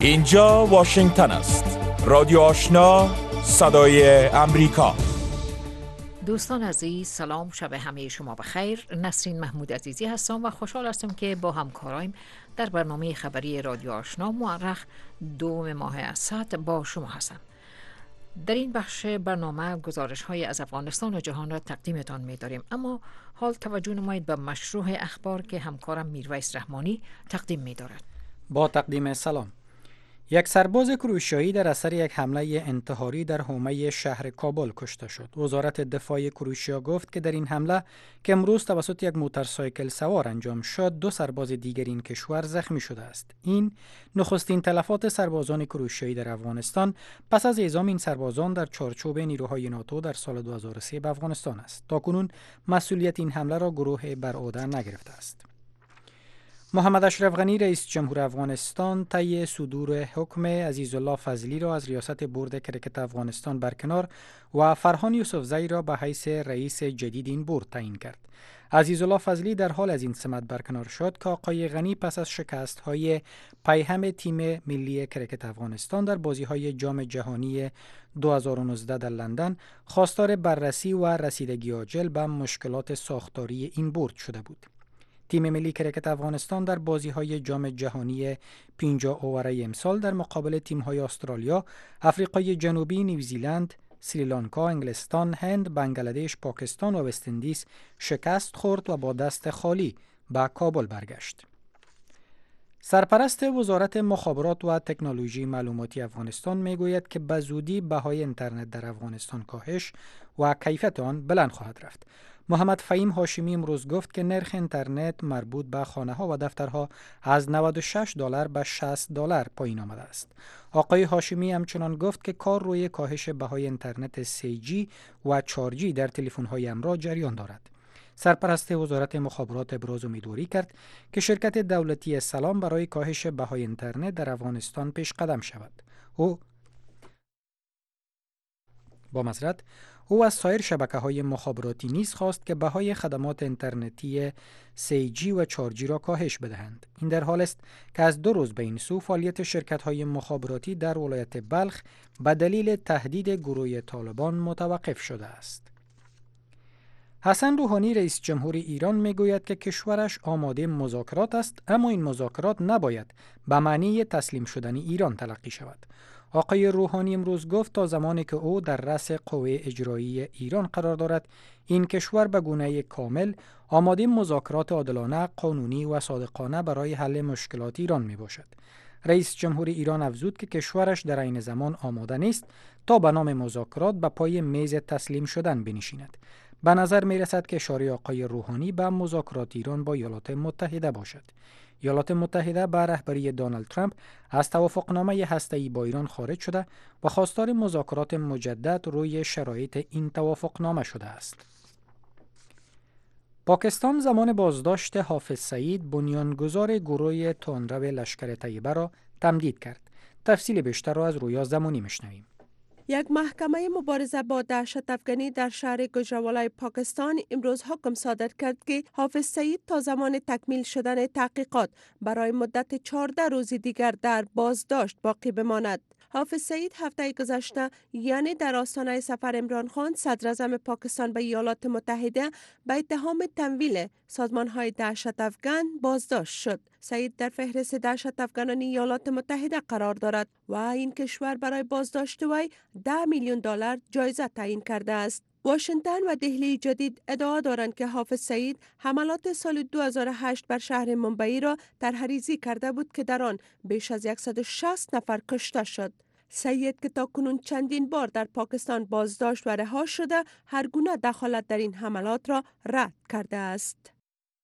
اینجا واشنگتن است. رادیو آشنا، صدای امریکا. دوستان عزیز، سلام، شب همه شما بخیر. نسرین محمود عزیزی هستم و خوشحال هستم که با همکارایم در برنامه خبری رادیو آشنا مورخ 2 ماه اسد با شما هستم. در این بخش برنامه گزارش های از افغانستان و جهان را تقدیمتان می داریم، اما حال توجه نمایید به مشروع اخبار که همکارم میرویس رحمانی تقدیم می دارد. با تقدیم سلام. یک سرباز کروشیایی در اثر یک حمله انتحاری در حومه شهر کابل کشته شد. وزارت دفاع کروشیا گفت که در این حمله که امروز توسط یک موتورسایکل سوار انجام شد، 2 سرباز دیگر این کشور زخمی شده است. این نخستین تلفات سربازان کروشیایی در افغانستان پس از اعزام این سربازان در چارچوب نیروهای ناتو در سال 2003 به افغانستان است. تاکنون مسئولیت این حمله را گروه بر عهده نگرفته است. محمد اشرف غنی رئیس جمهور افغانستان طی صدور حکم عزیزالله فضلی را از ریاست بورد کرکت افغانستان برکنار و فرهان یوسفزئی را به حیث رئیس جدید این بورد تعیین کرد. عزیزالله فضلی در حال از این سمت برکنار شد که آقای غنی پس از شکست‌های پیهم تیم ملی کرکت افغانستان در بازی‌های جام جهانی 2019 در لندن خواستار بررسی و رسیدگی عاجل به مشکلات ساختاری این بورد شده بود. تیم ملی کرکت افغانستان در بازی‌های جام جهانی 50 اوره امسال در مقابل تیم‌های استرالیا، آفریقای جنوبی، نیوزیلند، سریلانکا، انگلستان، هند، بنگلادش، پاکستان و وست اندیز شکست خورد و با دست خالی به کابل برگشت. سرپرست وزارت مخابرات و تکنولوژی معلوماتی افغانستان میگوید که به زودی بهای اینترنت در افغانستان کاهش و کیفیت آن بلند خواهد رفت. محمد فهیم هاشمی امروز گفت که نرخ اینترنت مربوط به خانه‌ها و دفترها از $96 به $60 پایین آمده است. آقای هاشمی همچنان گفت که کار روی کاهش بهای اینترنت 3G و 4G در تلفن‌های همراه جریان دارد. سرپرست وزارت مخابرات ابراز امیدواری کرد که شرکت دولتی سلام برای کاهش بهای اینترنت در افغانستان پیش قدم شود. او از سایر شبکه‌های مخابراتی نیز خواست که بهای خدمات اینترنتی 3G و 4G را کاهش بدهند. این در حال است که از 2 روز به این سو فعالیت شرکت‌های مخابراتی در ولایت بلخ به دلیل تهدید گروه طالبان متوقف شده است. حسن روحانی رئیس جمهور ایران میگوید که کشورش آماده مذاکرات است، اما این مذاکرات نباید به معنی تسلیم شدن ایران تلقی شود. آقای روحانی امروز گفت تا زمانی که او در رأس قوه اجرایی ایران قرار دارد، این کشور به گونه کامل آماده مذاکرات عادلانه، قانونی و صادقانه برای حل مشکلات ایران می باشد. رئیس جمهور ایران افزود که کشورش در عین زمان آماده نیست تا به نام مذاکرات به پای میز تسلیم شدن بنشیند. به نظر می رسد که اشاره آقای روحانی به مذاکرات ایران با ایالات متحده باشد. ایالات متحده به رهبری دونالد ترامپ از توافقنامه هسته‌ای با ایران خارج شده و خواستار مذاکرات مجدد روی شرایط این توافقنامه شده است. پاکستان زمان بازداشت حافظ سعید، بنیانگذار گروه تندرو لشکر طیبه را تمدید کرد. تفصیل بیشتر را از رویا زمانی میشنویم. یک محکمه مبارزه با دهشت افغانی در شهر گوجرانوالای پاکستان امروز حکم صادر کرد که حافظ سعید تا زمان تکمیل شدن تحقیقات برای مدت 14 روز دیگر در بازداشت باقی بماند. حافظ سعید هفته گذشته، یعنی در آستانه سفر عمران خان صدر اعظم پاکستان به ایالات متحده، به اتهام تمویل سازمان‌های دهشت افغان بازداشت شد. سعید در فهرست دهشت افغانان ایالات متحده قرار دارد و این کشور برای بازداشت وی $10 میلیون جایزه تعیین کرده است. واشنگتن و دهلی جدید ادعا دارند که حافظ سعید حملات سال 2008 بر شهر ممبئی را طرح‌ریزی کرده بود که در آن بیش از 160 نفر کشته شد. سعید که تاکنون چندین بار در پاکستان بازداشت و رها شده، هر گونه دخالت در این حملات را رد کرده است.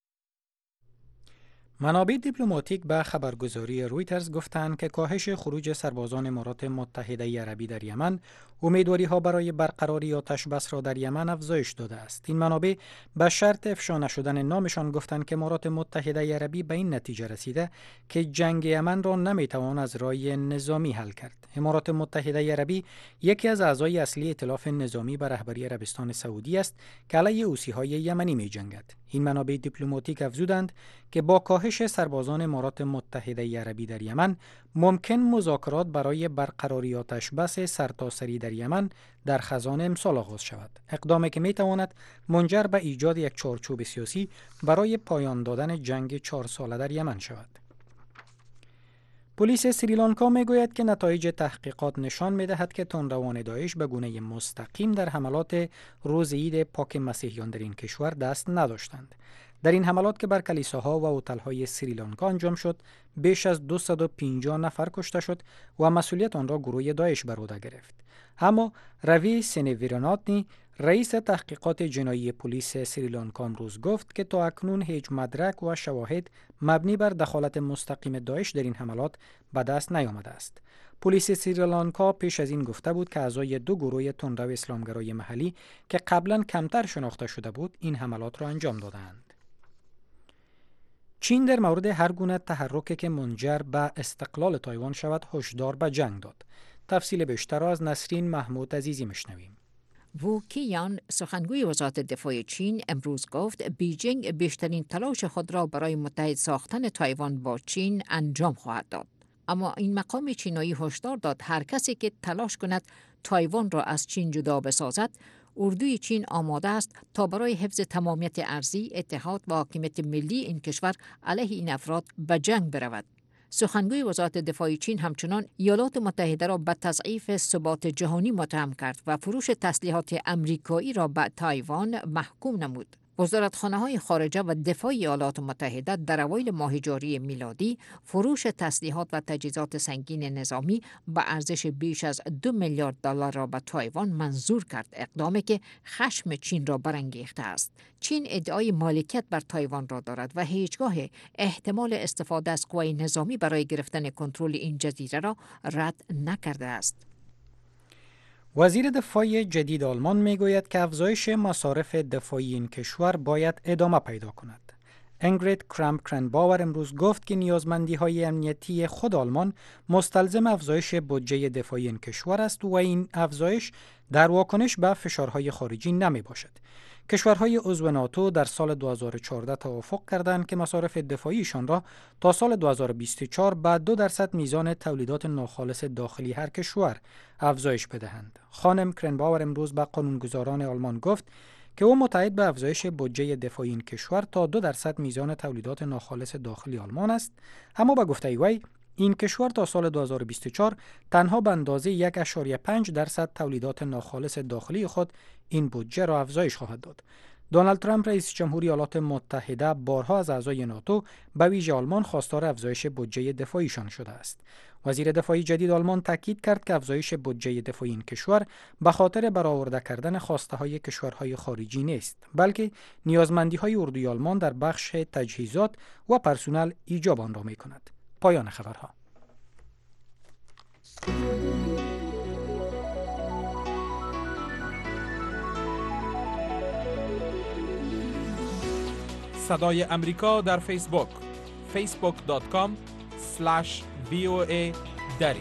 منابع دیپلماتیک به خبرگزاری رویترز گفتند که کاهش خروج سربازان امارات متحده عربی در یمن امیدواری‌ها برای برقراری آتش بس را در یمن افزایش داده است. این منابع به شرط افشا نشدن نامشان گفتند که امارات متحده عربی به این نتیجه رسیده که جنگ یمن را نمیتوان از راه نظامی حل کرد. امارات متحده عربی یکی از اعضای اصلی ائتلاف نظامی به رهبری عربستان سعودی است که علیه حوثی‌های یمنی می‌جنگد. این منابع دیپلماتیک افزودند که با کاهش سربازان امارات متحده عربی در یمن ممکن مذاکرات برای برقراری آتش بس سرتاسری در یمن در خزان امسال آغاز شود، اقدامی که میتواند منجر به ایجاد یک چارچوب سیاسی برای پایان دادن جنگ 4 ساله در یمن شود. پلیس سریلانکا میگوید که نتایج تحقیقات نشان میدهد که تندروان داعش به گونه مستقیم در حملات روز عید پاک مسیحیان در این کشور دست نداشتند. در این حملات که بر کلیساها و هتل‌های سریلانکا انجام شد، بیش از 250 نفر کشته شد و مسئولیت آن را گروه داعش بر عهده گرفت. اما روی سنویراناتنی، رئیس تحقیقات جنایی پلیس سریلانکا امروز گفت که تا اکنون هیچ مدرک و شواهد مبنی بر دخالت مستقیم داعش در این حملات به دست نیامده است. پلیس سریلانکا پیش از این گفته بود که اعضای 2 گروه تندرو اسلامگرای محلی که قبلا کمتر شناخته شده بود این حملات را انجام دادند. چین در مورد هر گونه تحرکی که منجر به استقلال تایوان شود هشدار به جنگ داد. تفصیل بیشتر را از نسرین محمود عزیزی میشنویم. وو کیان، سخنگوی وزارت دفاع چین، امروز گفت بیجینگ بیشترین تلاش خود را برای متحد ساختن تایوان با چین انجام خواهد داد. اما این مقام چینایی هشدار داد هر کسی که تلاش کند تایوان را از چین جدا بسازد، اردوی چین آماده است تا برای حفظ تمامیت ارضی، اتحاد و حاکمیت ملی این کشور علیه این افراد به جنگ برود. سخنگوی وزارت دفاع چین همچنان ایالات متحده را به تضعیف ثبات جهانی متهم کرد و فروش تسلیحات امریکایی را به تایوان محکوم نمود. وزارتخانه‌های خارجه و دفاع ایالات متحده در اوایل ماه جاری میلادی فروش تسلیحات و تجهیزات سنگین نظامی به ارزش بیش از 2 میلیارد دلار را به تایوان منظور کرد، اقدامی که خشم چین را برانگیخته است. چین ادعای مالکیت بر تایوان را دارد و هیچگاه احتمال استفاده از قوای نظامی برای گرفتن کنترل این جزیره را رد نکرده است. وزیر دفاع جدید آلمان میگوید که افزایش مصارف دفاعی این کشور باید ادامه پیدا کند. انگرید کرامپ-کرنباور امروز گفت که نیازمندی‌های امنیتی خود آلمان مستلزم افزایش بودجه دفاعی این کشور است و این افزایش در واکنش به فشارهای خارجی نمی باشد. کشورهای عضو ناتو در سال 2014 توافق کردند که مصارف دفاعیشان را تا سال 2024 به 2% میزان تولیدات ناخالص داخلی هر کشور افزایش بدهند. خانم کرنباور امروز به قانونگذاران آلمان گفت که او متعهد به افزایش بودجه دفاعی این کشور تا 2% میزان تولیدات ناخالص داخلی آلمان است، اما به گفته وی این کشور تا سال 2024 تنها به اندازه 1.5% تولیدات ناخالص داخلی خود این بودجه را افزایش خواهد داد. دونالد ترامپ رئیس جمهوری ایالات متحده بارها از اعضای ناتو به ویژه آلمان خواستار افزایش بودجه دفاعیشان شده است. وزیر دفاع جدید آلمان تاکید کرد که افزایش بودجه دفاعی این کشور به خاطر برآورده کردن خواسته‌های کشورهای خارجی نیست، بلکه نیازمندی‌های اردوی آلمان در بخش تجهیزات و پرسنل ایجاب آن را می‌کند. پایان خبرها. صدای امریکا در فیسبوک facebook.com/VOA دری.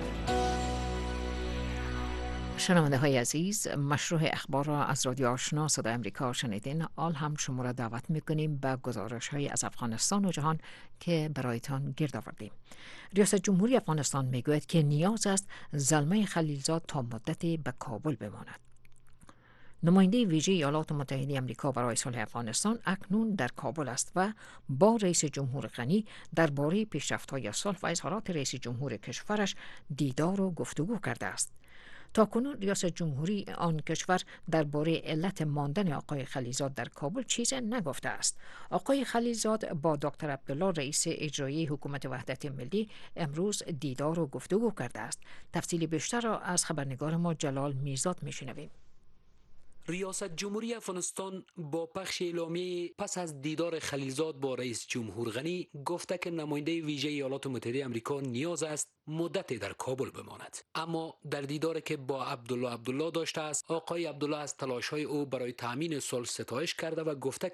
شنونده های عزیز، مشروع اخبار را از رادیو آشنا صدای امریکا شنیدین. آل هم شما را دعوت میکنیم به گزارش های از افغانستان و جهان که برایتان گرد آوردیم. ریاست جمهوری افغانستان میگوید که نیاز است زلمه خلیلزاد تا مدتی به کابل بماند. نماینده ویژه ایالات متحده آمریکا برای صلح افغانستان اکنون در کابل است و با رئیس جمهور غنی درباره پیشرفت‌های صلح و اظهارات رئیس جمهور کشورش دیدار و گفتگو کرده است. تاکنون ریاست جمهوری آن کشور درباره علت ماندن آقای خلیلزاد در کابل چیزی نگفته است. آقای خلیلزاد با دکتر عبدالله رئیس اجرایی حکومت وحدت ملی امروز دیدار و گفتگو کرده است. تفصیل بیشتر را از خبرنگار ما جلال میرزاد میشنویم. ریاست جمهوری افغانستان با پخش اعلامیه پس از دیدار خلیلزاد با رئیس جمهور غنی گفته که نماینده ویژه ایالات متحده آمریکا نیاز است مدتی در کابل بماند. اما در دیداری که با عبدالله داشته است، آقای عبدالله از تلاش‌های او برای تامین صلح ستایش کرده و گفته که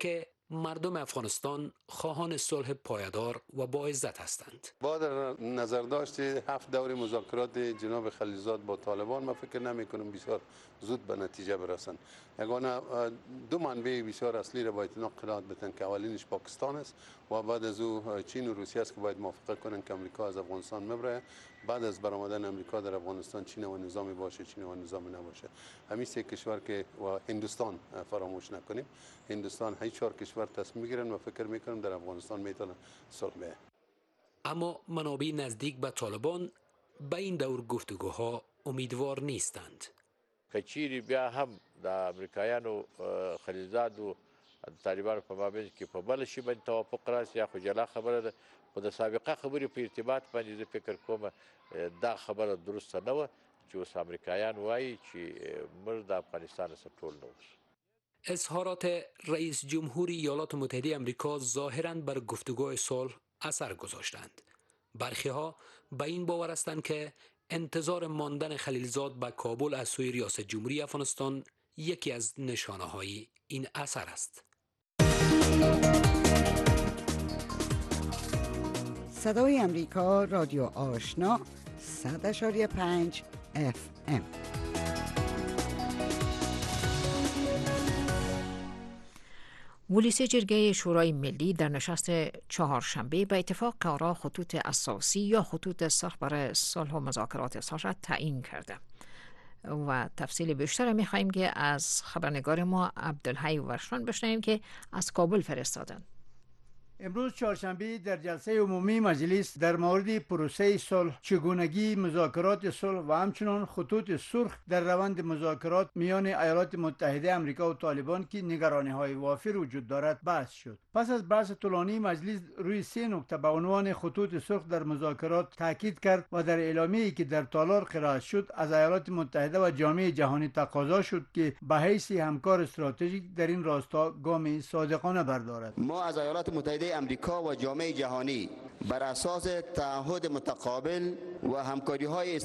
مردم افغانستان خواهان صلح پایدار و با عزت هستند. با در نظر داشت 7 دور مذاکرات جناب خلیلزاد با طالبان، ما فکر نمی کنم بسیار زود به نتیجه برسند. یگانه دو منبع بسیار اصلی را باید اینا قرائت بدن که اولینش پاکستان است و بعد از او چین و روسیه است که باید موافقت کنند که امریکا از افغانستان مبره. بعد از برآمدن امریکا در افغانستان چین و نظامی باشه، چین و نظامی نباشه. همین سه کشور که و هندوستان فراموش نکنیم، هندوستان هی 4 کشور تصمیم میگیرن و فکر میکنم در افغانستان میتونه صلح بیاید. اما منابع نزدیک به طالبان به این دور گفتگوها امیدوار نیستند. کچیری بیا هم د امریکایانو خلیلزاد و طالبانو په مابین کې په بل شي باندې توافق راشي، یا خو جلا خبره ده. خو د سابقه خبرې په ارتباط باندې زه فکر کوم دا خبره درسته نه وه چې اوس امریکایان وایي چې موږ د افغانستان څخه ټول نه وځو. اظهارات رئیس جمهور ایالات متحده آمریکا ظاهراً بر گفتگوهای صلح اثر گذاشتند. برخی‌ها به این باور هستند که انتظار ماندن خلیلزاد به کابل از سوی ریاست جمهوری افغانستان یکی از نشانه‌های این اثر است. صدای امریکا، رادیو آشنا، 100.5 FM. مجلس جرگه شورای ملی در نشست چهارشنبه به اتفاق آرا خطوط اساسی یا خطوط سرخ برای صلح و مذاکرات اصلاح تعیین کرده و تفصیل بیشتر می‌خواهیم که از خبرنگار ما عبدالحی ورشان بشنویم که از کابل فرستادند. امروز چهارشنبه در جلسه عمومی مجلس در مورد پروسه صلح، چگونگی مذاکرات صلح و همچنین خطوط سرخ در روند مذاکرات میان ایالات متحده آمریکا و طالبان که نگرانی‌های وافر وجود دارد بحث شد. پس از بحث طولانی مجلس روی 3 نکته به عنوان خطوط سرخ در مذاکرات تاکید کرد و در اعلامیه‌ای که در تالار قرائت شد از ایالات متحده و جامعه جهانی تقاضا شد که به حیث همکار استراتژیک در این راستا گام صادقانه بردارد. ما از ایالات متحده امریکا و جامعه جهانی بر اساس تعهد متقابل و همکاری‌های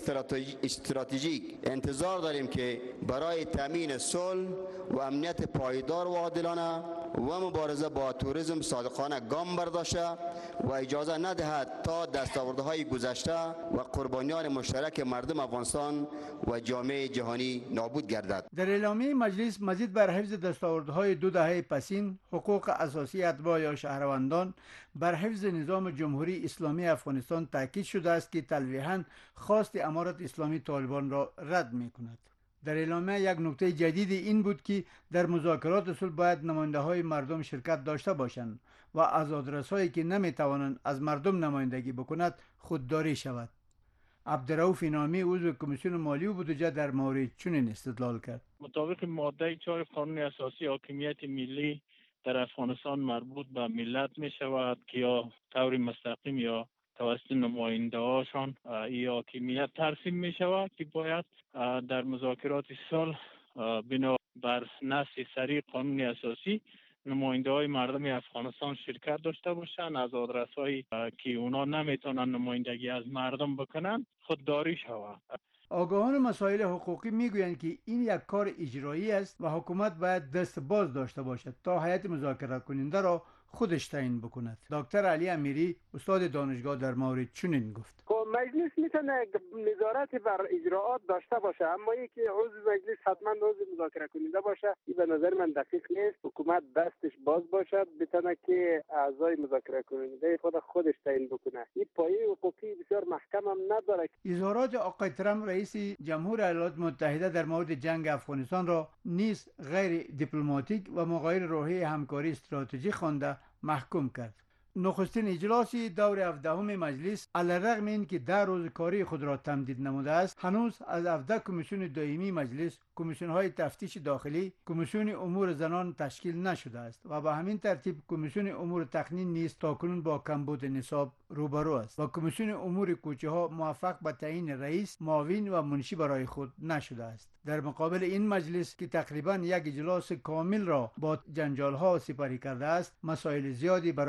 استراتژیک انتظار داریم که برای تامین صلح و امنیت پایدار و عادلانه و مبارزه با توریسم صادقانه گام برداشته و اجازه ندهد تا دستاوردهای گذشته و قربانیان مشترک مردم افغانستان و جامعه جهانی نابود گردد. در اعلامیه مجلس مزید بر حفظ دستاوردهای 2 دهه پسین، حقوق اساسی اتباع یا شهروندان، بر حفظ نظام جمهوری اسلامی افغانستان تاکید شده است که تلویحاً خواست امارت اسلامی طالبان را رد می‌کند. در اعلامیه یک نکته جدید این بود که در مذاکرات صلح باید نماینده‌های مردم شرکت داشته باشند و آزادرسایی که نمی‌توانند از مردم نمایندگی بکند خودداری شود. عبدالرؤوف نامی عضو کمیسیون مالی و بودجه در مورد چنین استدلال کرد. مطابق ماده 4 قانون اساسی حاکمیت ملی در افغانستان مربوط به ملت می شود که یا طور مستقیم یا توسط نماینده هاشان این حاکمیت ترسیم می شود که باید در مذاکرات صلح بنا بر نص صریح قانون اساسی نماینده های مردم افغانستان شرکت داشته باشند. از آدرس‌هایی که اونا نمیتونن نمایندگی از مردم بکنن خودداری شود. آگاهان مسائل حقوقی میگویند که این یک کار اجرایی است و حکومت باید دست باز داشته باشد تا هیئت مذاکره کننده را خودش تعیین بکند. دکتر علی امیری استاد دانشگاه در مورد چنین گفت. مجلس میتونه نظارت بر اجراءات داشته باشه، اما اینکه عضو مجلس حتما عضو مذاکره کننده باشه این به نظر من دقیق نیست. حکومت دستش باز باشد بتونه که اعضای مذاکره کننده خودش تعیین بکنه. این پایه حقوقی بسیار محکم هم نداره. اظهارات آقای ترامپ رئیس جمهور ایالات متحده در مورد جنگ افغانستان را نیز غیر دیپلماتیک و مغایر روحیه همکاری استراتژیک خوانده محکوم کرد. نخستین اجلاس دور 17 مجلس علیرغم اینکه 10 روز کاری خود را تمدید نموده است، هنوز از 17 کمیسیون دائمی مجلس کمیسیون های تفتیش داخلی، کمیسیون امور زنان تشکیل نشده است و به همین ترتیب کمیسیون امور تقنین نیز تاکنون با کمبود نصاب روبرو است و کمیسیون امور کوچه ها موفق به تعیین رئیس، معاون و منشی برای خود نشده است. در مقابل این مجلس که تقریبا یک اجلاس کامل را با جنجال ها سپری کرده است، مسائل زیادی برای بحث و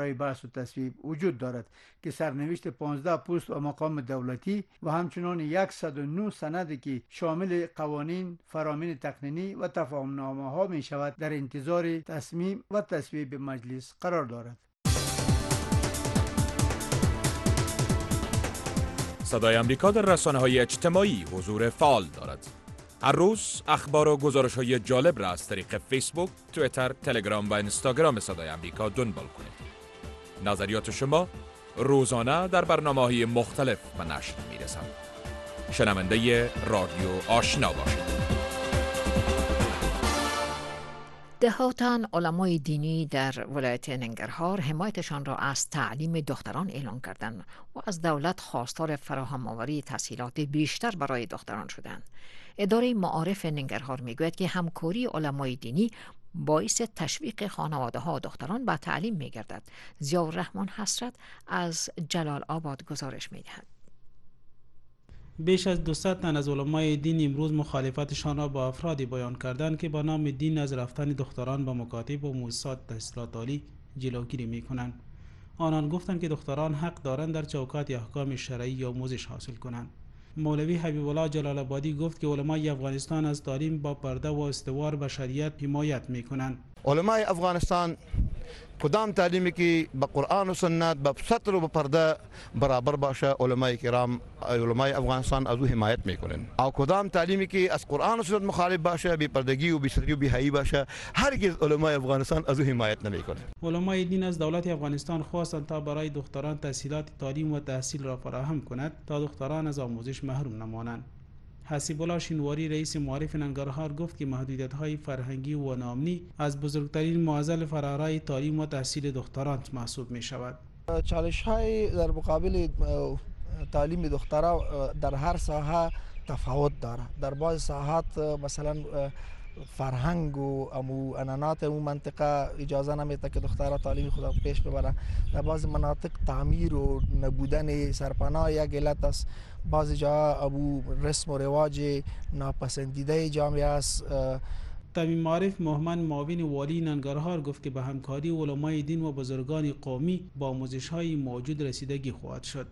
تصویب وجود دارد که سرنوشت 15 پست و مقام دولتی و همچنان 109 سند که شامل قوانین، فرامین تقنینی و تفاهمنامه ها می شود در انتظار تصمیم و تصویب مجلس قرار دارد. صدای آمریکا در رسانه‌های اجتماعی حضور فعال دارد. هر روز اخبار و گزارش‌های جالب را از طریق فیسبوک، توییتر، تلگرام و اینستاگرام صدای آمریکا دنبال کنید. نظریات شما روزانه در برنامه‌های مختلف به نشر می‌رسد. شنونده رادیو آشنا باشید. دهاتن علمای دینی در ولایت ننگرهار حمایتشان را از تعلیم دختران اعلان کردند و از دولت خواستار فراهم آوری تسهیلات بیشتر برای دختران شدند. اداره معارف ننگرهار میگوید که همکاری علمای دینی باعث تشویق خانواده‌ها و دختران به تعلیم میگردد. ضیاءالرحمن حسرت از جلال آباد گزارش میدهد. بیش از 200 تن از علمای دین امروز مخالفتشان را با افرادی بیان کردند که با نام دین از رفتن دختران به مکاتب و مؤسسات تحصیلات عالی جلوگیری میکنند. آنان گفتند که دختران حق دارند در چوکات احکام شرعی آموزش حاصل کنند. مولوی حبیب الله جلال آبادی گفت که علمای افغانستان از تعلیم با پرده و استوار به شریعت حمایت میکنند. علمای افغانستان کدام تعلیمی که به قرآن و سنت به سطر و به پرده برابر باشه، علمای کرام علمای افغانستان از او حمایت میکنن. او کدام تعلیمی که از قرآن و سنت مخالف باشه، بی پردگی و بی ستری و بی حیایی باشه، هرگز علمای افغانستان از او حمایت نمیکنه. علمای دین از دولت افغانستان خواستند تا برای دختران تسهیلات تعلیم و تحصیل را فراهم کند تا دختران از آموزش محروم نمانند. حسیب الله شینواری رئیس معارف ننگرهار گفت که محدودیت‌های فرهنگی و نامنی از بزرگترین معضل فرارای تعلیم و تحصیل دختران محسوب می‌شود. چالش‌های در مقابل تعلیم دختران در هر ساحه تفاوت دارد. در بعض ساحات مثلا فرهنگ و عنعنات اون منطقه اجازه نمیده که دخترها تعلیم خود پیش ببرند. در بعض مناطق تعمیر و نبودن سرپناه یک علت است. بعضی جا ابو رسم و رواج ناپسندیده جامعه است. تمیم معارف محمد معاون والی ننگرهار گفت که به همکاری علمای دین و بزرگان قومی با آموزش‌های موجود رسیدگی خواهد شد.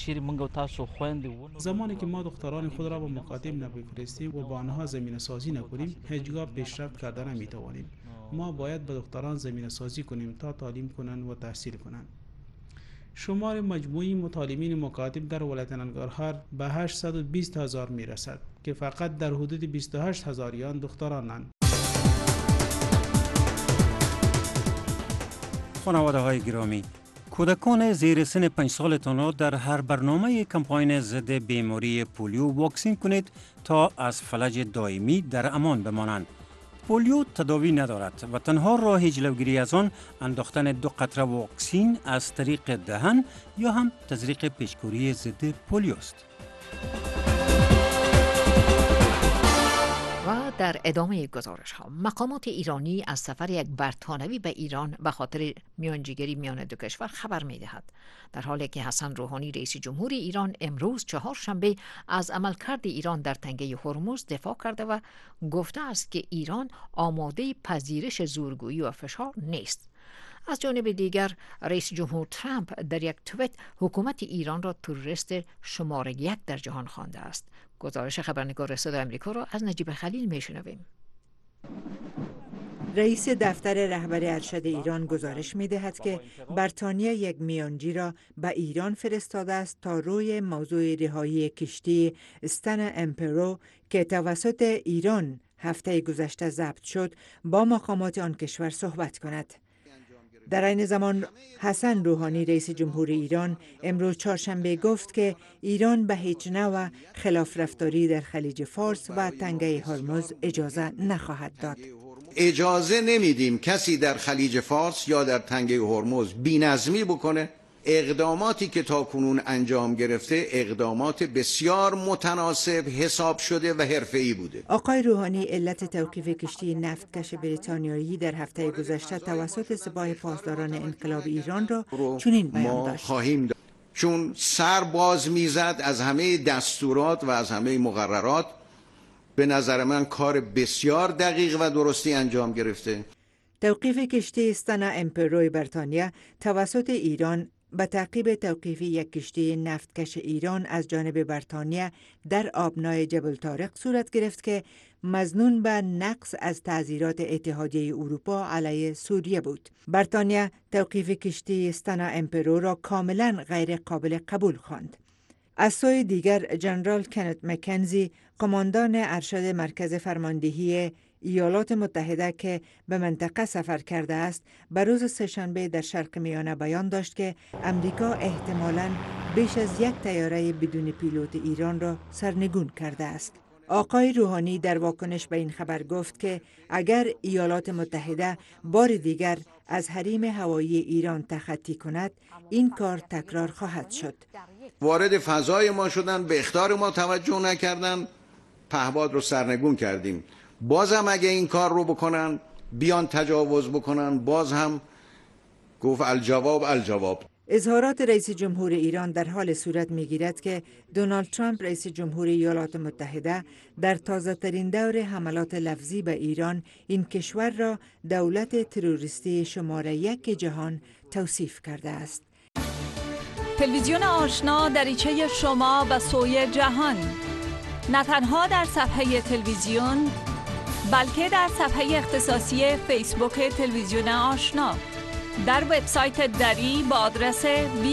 زمانی که ما دختران خود را به مکاتب نبفرستیم و با آنها زمینه سازی نکنیم، هیچگاه پیشرفت کرده نمیتوانیم. ما باید به دختران زمینه سازی کنیم تا تعلیم کنند و تحصیل کنند. شمار مجموعی مطالبین مکاتب در ولایت ننگرهار به 820,000 میرسد که فقط در حدود 28,000 آن دخترانند. خانواده‌های گرامی، کودکان زیر سن 5 سالتان را در هر برنامه کمپاین ضد بیماری پولیو واکسین کنید تا از فلج دائمی در امان بمانند. پولیو تداوی ندارد و تنها راه جلوگیری از آن انداختن 2 قطره واکسین از طریق دهن یا هم تزریق پیشگیری ضد پولیو است. و در ادامه گزارش ها، مقامات ایرانی از سفر یک برطانوی به ایران به خاطر میانجیگری میان دو کشور خبر می دهد. در حالی که حسن روحانی رئیس جمهور ایران امروز چهارشنبه از عملکرد ایران در تنگه هرمز دفاع کرده و گفته است که ایران آماده پذیرش زورگویی و فشار نیست. از جانب دیگر رئیس جمهور ترامپ در یک توییت حکومت ایران را تروریست شماره 1 در جهان خوانده است. گزارش خبرنگار صدای آمریکا را از نجیب خلیل میشنویم. رئیس دفتر رهبر ارشد ایران گزارش می‌دهد که بریتانیا یک میانجی را به ایران فرستاده است تا روی موضوع رهایی کشتی استن امپرو که توسط ایران هفته گذشته ضبط شد با مقامات آن کشور صحبت کند. در این زمان حسن روحانی رئیس جمهور ایران امروز چهارشنبه گفت که ایران به هیچ نوع خلاف رفتاری در خلیج فارس و تنگه هرمز اجازه نخواهد داد. اجازه نمیدیم کسی در خلیج فارس یا در تنگه هرمز بی‌نظمی بکنه. اقداماتی که تاکنون انجام گرفته اقدامات بسیار متناسب حساب شده و حرفه‌ای بوده. آقای روحانی علت توقیف کشتی نفتکش بریتانیایی در هفته گذشته توسط سپاه پاسداران انقلاب ایران را چنین بیان داشت: خواهیم داشت چون سر باز میزد از همه دستورات و از همه مقررات. به نظر من کار بسیار دقیق و درستی انجام گرفته. توقیف کشتی استنا امپرو بریتانیا توسط ایران به تعقیب توقیف یک کشتی نفتکش ایران از جانب بریتانیا در آبنای جبل طارق صورت گرفت که مظنون به نقض از تعزیرات اتحادیه اروپا علیه سوریه بود. بریتانیا توقیف کشتی استنا امپرو را کاملا غیر قابل قبول خواند. از سوی دیگر جنرال کنت مکنزی، قماندان ارشد مرکز فرماندهی ایالات متحده که به منطقه سفر کرده است، به روز سه‌شنبه در شرق میانه بیان داشت که امریکا احتمالاً بیش از یک طیاره بدون پیلوت ایران را سرنگون کرده است. آقای روحانی در واکنش به این خبر گفت که اگر ایالات متحده بار دیگر از حریم هوایی ایران تخطی کند، این کار تکرار خواهد شد. وارد فضای ما شدن، به اخطار ما توجه نکردن، پهپاد رو سرنگون کردیم. باز هم اگه این کار رو بکنن، بیان تجاوز بکنن، باز هم گفت الجواب. اظهارات رئیس جمهور ایران در حال صورت می‌گیرد که دونالد ترامپ رئیس جمهور ایالات متحده در تازه‌ترین دور حملات لفظی به ایران این کشور را دولت تروریستی شماره 1 جهان توصیف کرده است. تلویزیون آشنا دریچه شما به سوی جهان، نه تنها در صفحه تلویزیون بلکه در صفحه اختصاصی فیسبوک تلویزیون آشنا، در وبسایت دری با آدرس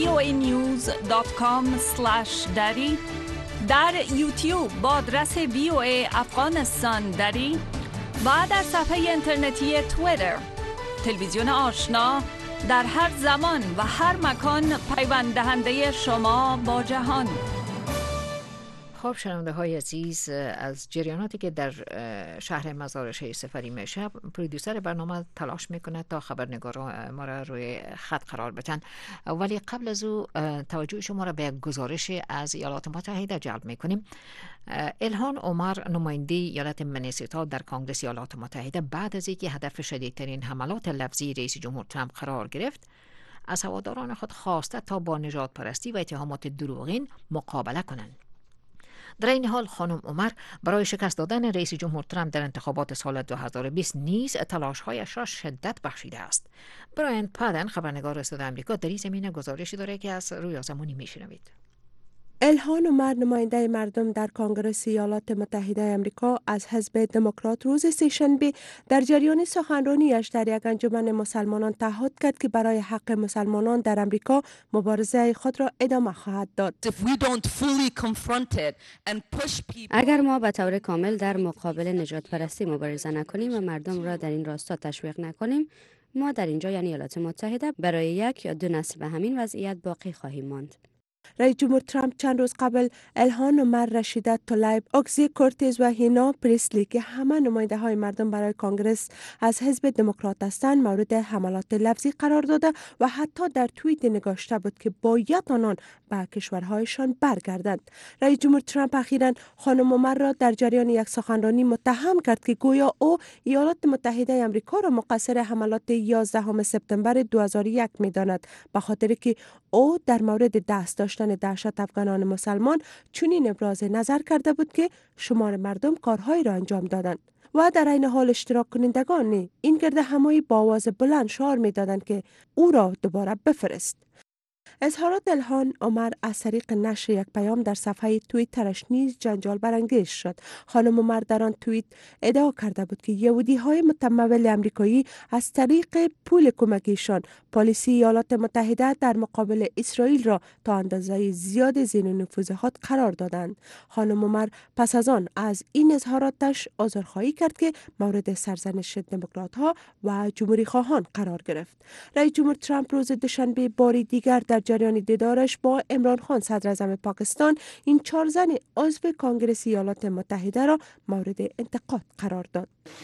voanews.com/dari، در یوتیوب با آدرس VOA افغانستان دری و در صفحه اینترنتی توییتر. تلویزیون آشنا در هر زمان و هر مکان پیوند دهنده شما با جهان. خب شنونده های عزیز، از جریاناتی که در شهر مزار شهید سفری میشه، پرودوسر برنامه تلاش میکنه تا خبرنگاران ما را روی خط قرار بدن، ولی قبل از او توجه شما را به یک گزارش از ایالات متحده جلب میکنیم. الهان عمر، نماینده ایالت منیسوتا در کنگره ایالات متحده، بعد از اینکه هدف شدیدترین حملات لفظی رئیس جمهور ترامپ قرار گرفت، از هواداران خود خواسته تا با نژاد پرستی و اتهامات دروغین مقابله کنند. در این حال خانم عمر برای شکست دادن رئیس جمهور ترامپ در انتخابات سال 2020 نیز تلاش‌هایش را شدت بخشیده است. برایان پادن، خبرنگار صدای آمریکا، در این زمینه گزارشی داره که از روی آسمانی میشنوید. الهان عمر، نماینده مردم در کنگره ایالات متحده آمریکا از حزب دموکرات، روز سه‌شنبه در جریان سخنرانیش در یک انجمن مسلمانان تعهد کرد که برای حق مسلمانان در آمریکا مبارزه خود را ادامه خواهد داد. اگر ما به طور کامل در مقابل نجات پرستی مبارزه نکنیم و مردم را در این راستا تشویق نکنیم، ما در اینجا یعنی ایالات متحده برای یک یا دو نسل به همین وضعیت باقی خواهیم ماند. رئیس جمهور ترامپ چند روز قبل الهان عمر، رشیده طلیب، اوکسی کورتز و هینا پریسلی که همه نماینده های مردم برای کنگرس از حزب دموکرات هستند، مورد حملات لفظی قرار داده و حتی در توییت نگاشته بود که باید آنان به کشورهایشان برگردند. رئیس جمهور ترامپ اخیراً خانم عمر را در جریان یک سخنرانی متهم کرد که گویا او ایالات متحده آمریکا را مقصر حملات 11 سپتامبر 2001 می‌داند، به خاطر که او در مورد دست داشتن دهشت افغانان مسلمان چنین ابراز نظر کرده بود که شمار مردم کارهایی را انجام دادند و در این حال اشتراک کنندگان این گرد همایی با آواز بلند شعار می‌دادند که او را دوباره بفرست. اظهارات الهان عمر از طریق نشر یک پیام در صفحه توییترش نیز جنجال برانگیز شد. خانم عمر در آن توییت ادعا کرده بود که یهودی‌های متمول آمریکایی از طریق پول کمکیشان پالیسی ایالات متحده در مقابل اسرائیل را تا اندازه زیاد زیر نفوذ خود قرار دادند. خانم عمر پس از آن از این اظهاراتش عذرخواهی کرد که مورد سرزنش دموکرات‌ها و جمهوری خواهان قرار گرفت. رئیس جمهور ترامپ روز دوشنبه باری دیگر در جریان دیدارش با عمران خان، صدر اعظم پاکستان، این 4 زن عضو کنگره ایالات متحده را مورد انتقاد قرار داد.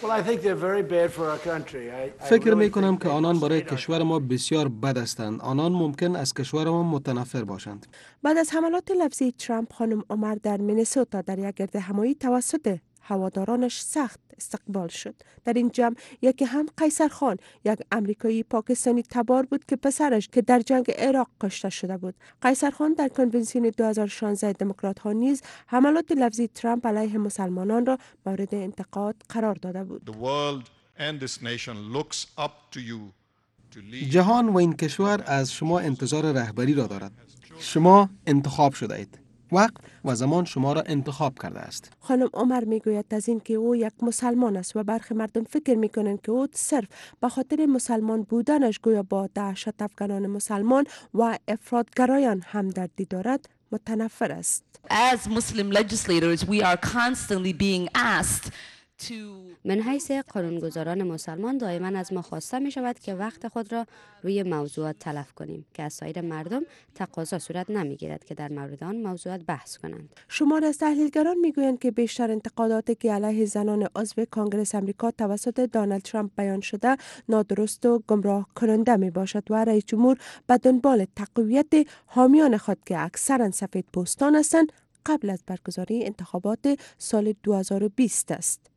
فکر می کنم که آنان برای کشور ما بسیار بد هستند. آنان ممکن از کشور ما متنفر باشند. بعد از حملات لفظی ترامپ، خانم عمر در مینیسوتا در یک گرد همایی توسط هوادارانش سخت استقبال شد. در این جمع یکی هم قیصر خان، یک امریکایی پاکستانی تبار بود که پسرش که در جنگ عراق کشته شده بود. قیصر خان در کنونسیون 2016 دموکرات ها نیز حملات لفظی ترامپ علیه مسلمانان را مورد انتقاد قرار داده بود. جهان و این کشور از شما انتظار رهبری را دارد. شما انتخاب شده اید. وقت و زمان شما را انتخاب کرده است. خانم عمر میگوید از این که او یک مسلمان است و برخی مردم فکر میکنند که او صرف به خاطر مسلمان بودنش گویا با دهشت افغانان مسلمان و افراطگرایان همدردی دارد متنفر است. As Muslim legislators, we are constantly being asked من حیث قانونگذاران مسلمان دائما از ما خواسته می شود که وقت خود را روی موضوعات تلف کنیم که از سایر مردم تقاضا صورت نمی گیرد که در مورد آن موضوعات بحث کنند. شمار از تحلیلگران می گویند که بیشتر انتقاداتی که علیه زنان عضو کانگرس امریکا توسط دونالد ترامپ بیان شده نادرست و گمراه کننده می باشد و رئیس جمهور به دنبال تقویت حامیان خود که اکثرا سفید پوستان هستند قبل از برگزاری انتخابات سال 2020 است.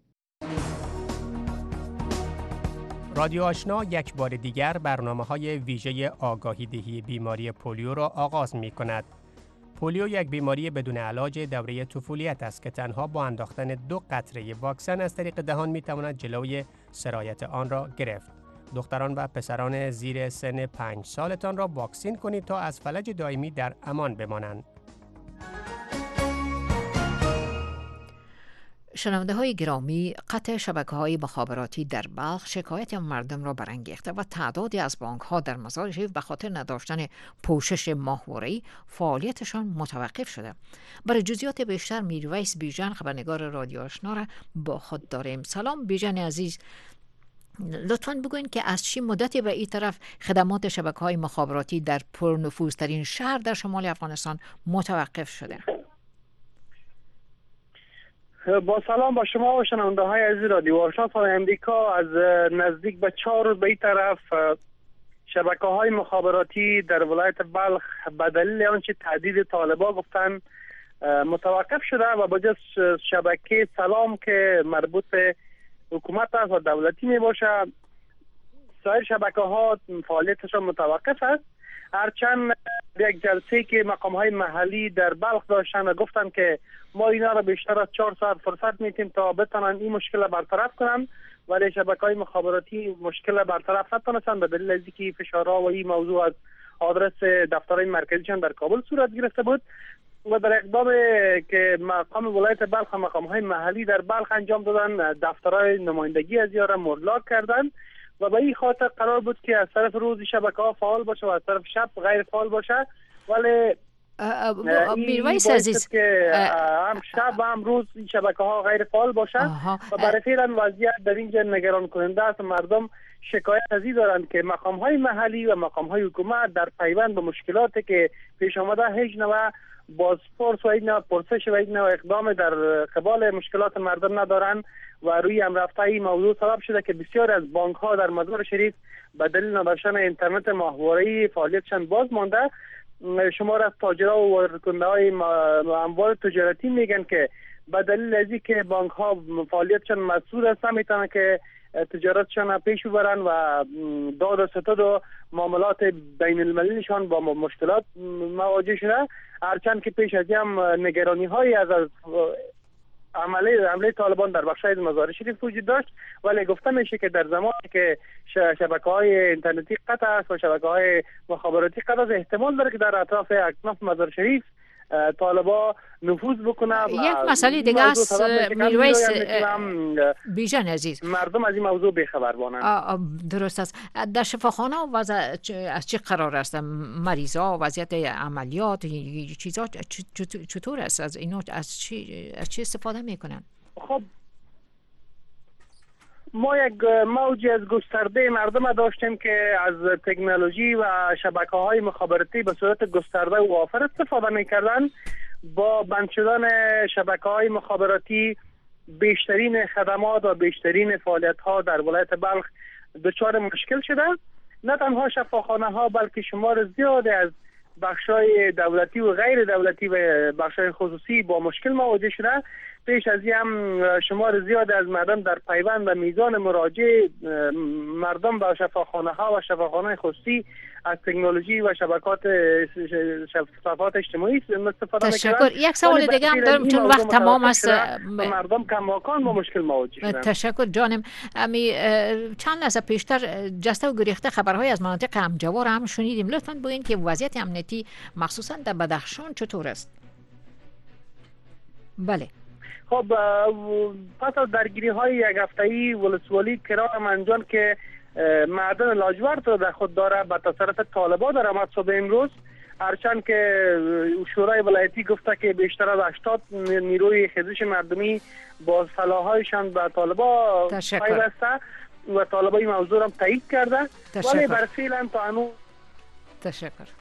رادیو آشنا یک بار دیگر برنامه‌های ویژه آگاهی دهی بیماری پولیو را آغاز می‌کند. پولیو یک بیماری بدون علاج دوره طفولیت است که تنها با انداختن 2 قطره واکسن از طریق دهان می‌تواند جلوی سرایت آن را گرفت. دختران و پسران زیر سن 5 سالتان را واکسین کنید تا از فلج دائمی در امان بمانند. شنونده های گرامی، قطع شبکه های مخابراتی در بلخ شکایت مردم را برانگیخته و تعدادی از بانک ها در مزار شریف به خاطر نداشتن پوشش ماهواره‌ای فعالیتشان متوقف شده. برای جزئیات بیشتر میرویس بیژن خبرنگار رادیو آشنا را با خود داریم. سلام بیژن عزیز، لطفاً بگوین که از چی مدتی به این طرف خدمات شبکه های مخابراتی در پرنفوذترین شهر در شمال افغانستان متوقف شده؟ با سلام با شما و شنونده های عزیز رادیو آشنا صدای امریکا. از نزدیک به 4 روز به این طرف شبکه های مخابراتی در ولایت بلخ به دلیل آنچه تهدید طالبان گفتن متوقف شده و با جز شبکه سلام که مربوط به حکومت است و دولتی می باشه، سایر شبکه ها فعالیتشان متوقف است. هرچند یک جلسه که مقام های محلی در بلخ داشتن و گفتن که ما اینا را بیشتر از 4 ساعت فرصت میتیم تا بتونن این مشکل برطرف کنن، ولی شبکه های مخابراتی مشکل برطرف نتونستن به دلیل از اینکه فشارها و این موضوع از آدرس دفترهای مرکزیشان در کابل صورت گرفته بود و در اقدام که مقام ولایت بلخ و مقام های محلی در بلخ انجام دادن، دفترهای نمایندگی از یارا مغلق کردن و به این خاطر قرار بود که از طرف روز شبکه ها فعال باشه و از طرف شب غیر فعال باشه، ولی میرویس عزیز که هم شب و هم روز این شبکه ها غیر فعال باشه و برای فعلا وضعیت در اینجا نگران کننده است. مردم شکایت از این دارند که مقام های محلی و مقام های حکومت در پیوند به مشکلاتی که پیش آمده هیچ نوع بازپرس و هیچ نوع پرسش و هیچ نوع اقدام در قبال مشکلات مردم ندارند و روی هم رفته این موضوع سبب شده که بسیار از بانک ها در مزار شریف به دلیل نداشتن اینترنت ماهواره‌ای فعالیتشان باز مانده. شمار از تاجرها و واردکننده های اموال تجارتی میگن که به دلیل از اینکه بانک ها فعالیتشان مسدود است نمیتونن که تجارتشان پیش ببرن و داد و ستد و معاملات بین المللیشان با مشکلات مواجه شده. هرچند که پیش از این هم نگرانی های از حمله طالبان در بخش‌های مزار شریف وجود داشت، ولی گفته میشه که در زمانی که شبکه‌های اینترنتی قطع است و شبکه‌های مخابراتی قطع است، احتمال داره که در اطراف اکناف مزار شریف طالبا نفوذ بکنه. یک مسئله دیگه است میرویس بیژن عزیز، مردم از این موضوع بیخبر بانند. درست است. در شفاخانه وضع از چه قرار است؟ مریضا، وضعیت عملیات، چیزا چطور است؟ از اینا از چی استفاده میکنن؟ خب ما یک موجی از گسترده مردم داشتیم که از تکنولوژی و شبکه‌های مخابراتی به صورت گسترده و وافر استفاده می‌کردند. با بند شدن شبکه‌های مخابراتی بیشترین خدمات و بیشترین فعالیت‌ها در ولایت بلخ دچار مشکل شده. نه تنها شفاخانه‌ها بلکه شمار زیادی از بخش‌های دولتی و غیر دولتی و بخش‌های خصوصی با مشکل مواجه شده. پیش از این هم شمار زیاد از مردم در پیوند و میزان مراجعه مردم به شفاخانه ها و شفاخانه خصوصی از تکنولوژی و صفحات اجتماعی استفاده میکنند. تشکر. یک سوال دیگه هم دارم چون وقت تمام است. مردم کماکان با مشکل مواجه شدند. تشکر جانم. چند لحظه پیشتر جسته و گریخته خبرهای از مناطق همجوار هم شنیدیم. لطفاً بگویید که وضعیت امنیتی مخصوصا در بدخشان چطور است؟ بله. خب پس از درگیری های یک هفته‌ای ولسوالی کران منجان که معدن لاجورد را در خود داره به تسلط طالبان در آمد صبح امروز، هرچند که شورای ولایتی گفته که بیشتر از 80 نیروی خیزش مردمی با سلاح‌هایشان به طالبان پیوسته و طالبان این موضوع را تایید کرده، ولی بر فعلا تا هنوز. تشکر.